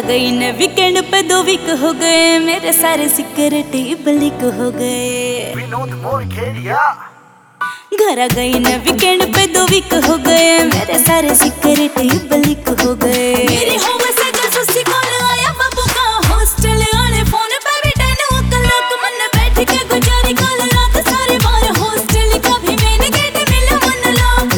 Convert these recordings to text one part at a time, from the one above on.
गई न वीकेंड पे 2 वीक हो गए, मेरे सारे सिक्रेट लीक हो गए। घर आ गई न वीकेंड पे 2 वीक हो गए, मेरे सारे सिक्रेट लीक हो गए। मेरी होम से जासूसी कॉल आया बाबू का, हॉस्टल वाले फोन पे भी 10 o'clock मन बैठ के गुजारी कल रात सारी बार, हॉस्टल का भी मेन गेट मिला मन लॉक।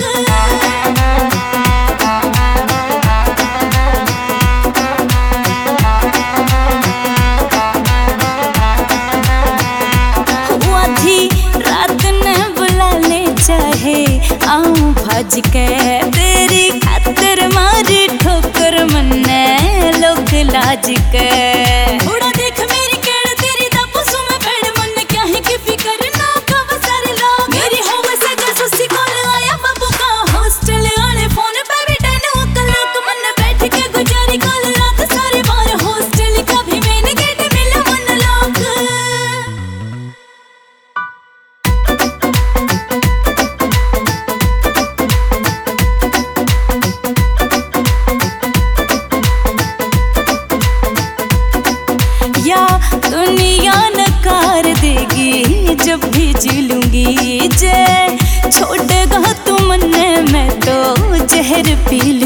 चाहे आऊं भज के तेरी खातिर मारी ठोकर मन्ने लोग लाज के। थोड़ा देख मेरी केड़ तेरी दबसू में पेड़ मन क्या है कि फिकर ना कब सारे लोग। मेरी होम से जासूसी कॉल आया बाबू का, हॉस्टल वाले फोन पे भी 10 o'clock मन बैठ के गुजारी कल रात सारी बार, हॉस्टल का भी मेन गेट मिला मन लॉक। दुनिया नकार देगी जब भी जी लूंगी, जे छोड़ेगा तू मन में तो जहर पी लूंगी।